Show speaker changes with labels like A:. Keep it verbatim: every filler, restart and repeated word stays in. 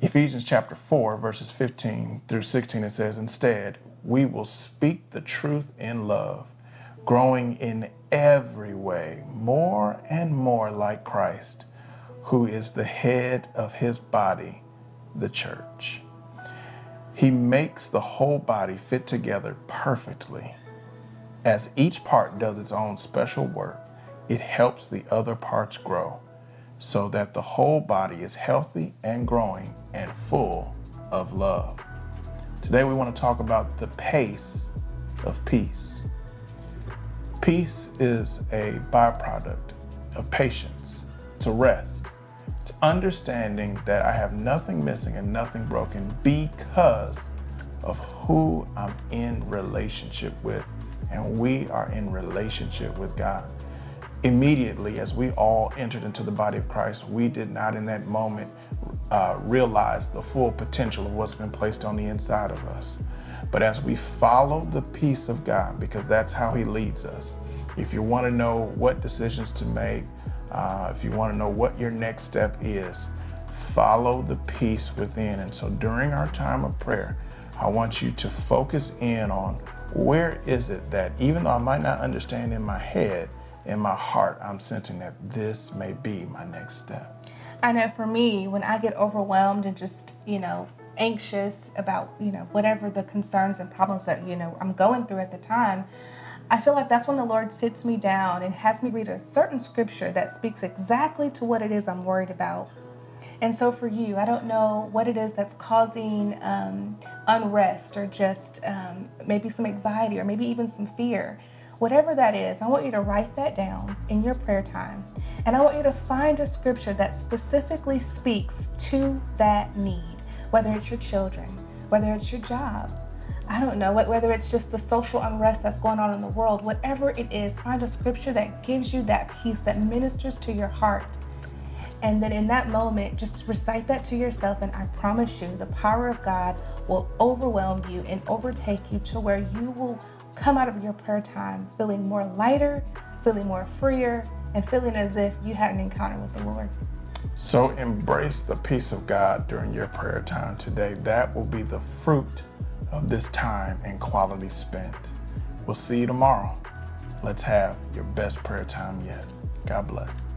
A: Ephesians chapter four, verses fifteen through sixteen, it says, "Instead, we will speak the truth in love, growing in every way more and more like Christ, who is the head of his body, the church. He makes the whole body fit together perfectly. As each part does its own special work, it helps the other parts grow, so that the whole body is healthy and growing and full of love." Today we want to talk about the pace of peace. Peace is a byproduct of patience. It's a rest. It's understanding that I have nothing missing and nothing broken because of who I'm in relationship with, and we are in relationship with God. Immediately, as we all entered into the body of Christ, we did not in that moment uh, realize the full potential of what's been placed on the inside of us. But as we follow the peace of God, because that's how he leads us, if you want to know what decisions to make, uh, if you want to know what your next step is, follow the peace within. And so during our time of prayer, I want you to focus in on where is it that even though I might not understand in my head, in my heart, I'm sensing that this may be my next step.
B: I know for me, when I get overwhelmed and just, you know, anxious about, you know, whatever the concerns and problems that, you know, I'm going through at the time, I feel like that's when the Lord sits me down and has me read a certain scripture that speaks exactly to what it is I'm worried about. And so for you, I don't know what it is that's causing um, unrest or just um, maybe some anxiety or maybe even some fear. Whatever that is, I want you to write that down in your prayer time. And I want you to find a scripture that specifically speaks to that need, whether it's your children, whether it's your job, I don't know, whether it's just the social unrest that's going on in the world, whatever it is, find a scripture that gives you that peace, that ministers to your heart. And then in that moment, just recite that to yourself, and I promise you, the power of God will overwhelm you and overtake you to where you will come out of your prayer time feeling more lighter, feeling more freer, and feeling as if you had an encounter with the Lord.
A: So embrace the peace of God during your prayer time today. That will be the fruit of this time and quality spent. We'll see you tomorrow. Let's have your best prayer time yet. God bless.